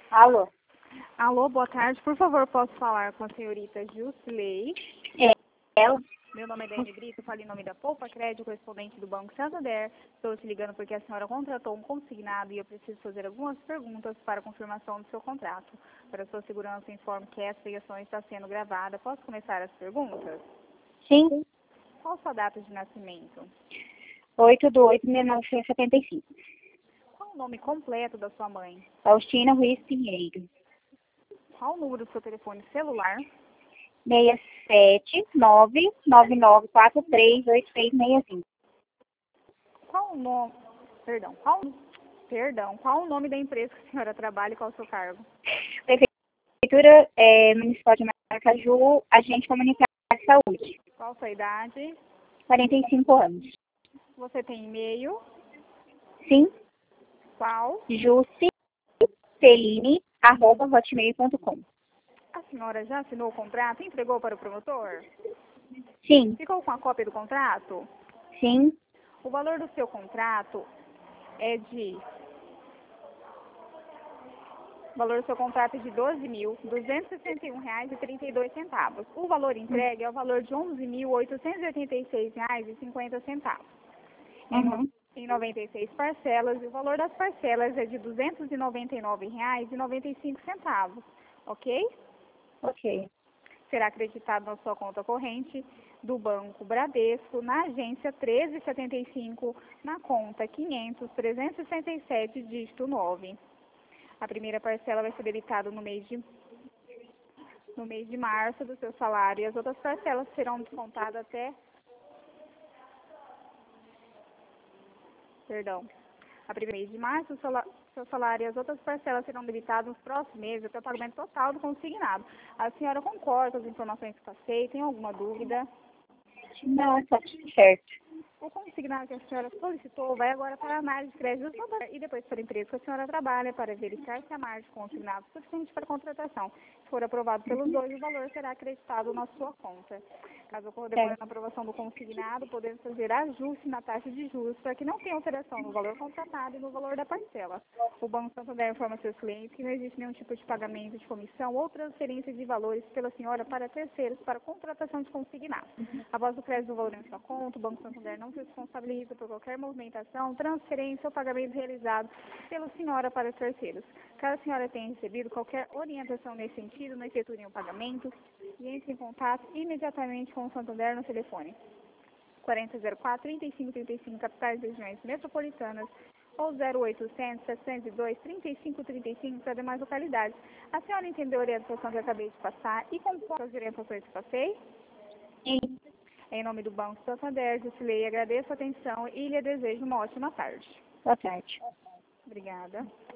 Alô? Alô, boa tarde. Por favor, posso falar com a senhorita Jusilei? É ela? Meu nome é Dani Brito, falo em nome da Poupa Crédito, correspondente do Banco Santander. Estou te ligando porque a senhora contratou um consignado e eu preciso fazer algumas perguntas para confirmação do seu contrato. Para sua segurança, informo que essa ligação está sendo gravada. Posso começar as perguntas? Sim. Qual sua data de nascimento? 8/8/1975. Qual o nome completo da sua mãe? Faustina Ruiz Pinheiro. Qual o número do seu telefone celular? 67999438365. Qual o nome... Qual o nome da empresa que a senhora trabalha e qual o seu cargo? Prefeitura Municipal de Maracaju, agente comunitário de saúde. Qual a sua idade? 45 anos. Você tem e-mail? Sim. Qual? juceline@hotmail.com. A senhora já assinou o contrato e entregou para o promotor? Sim. Ficou com a cópia do contrato? Sim. O valor do seu contrato é de... O valor do seu contrato é de R$ 12.261,32. O valor entregue é o valor de R$ 11.886,50. Em 96 parcelas, e o valor das parcelas é de R$ 299,95, ok? Ok. Será acreditado na sua conta corrente do Banco Bradesco, na agência 1375, na conta 500-367, dígito 9. A primeira parcela vai ser debitada no mês de março do seu salário e as outras parcelas serão descontadas até... A primeira mês de março, o seu salário e as outras parcelas serão debitadas nos próximos meses até o pagamento total do consignado. A senhora concorda com as informações que passei? Tem alguma dúvida? Não, está tudo certo. O consignado que a senhora solicitou vai agora para a análise de crédito do Santander e depois para a empresa que a senhora trabalha para verificar se a margem de consignado é suficiente para a contratação. Se for aprovado pelos dois, o valor será acreditado na sua conta. Caso ocorra depois da aprovação do consignado, podemos fazer ajuste na taxa de juros para que não tenha alteração no valor contratado e no valor da parcela. O Banco Santander informa seus clientes que não existe nenhum tipo de pagamento de comissão ou transferência de valores pela senhora para terceiros para contratação de consignado. Após o crédito do valor em sua conta, o Banco Santander não se responsabiliza por qualquer movimentação, transferência ou pagamento realizado pela senhora para terceiros. Caso a senhora tenha recebido qualquer orientação nesse sentido, não efetue nenhum pagamento e entre em contato imediatamente com o Santander no telefone 4004-3535, capitais e regiões metropolitanas, ou 0800-702-3535 para demais localidades. A senhora entendeu a orientação que eu acabei de passar e concorda com as orientações que passei? Sim. Em nome do Banco Santander, Jusilei, agradeço a atenção e lhe desejo uma ótima tarde. Boa tarde. Obrigada.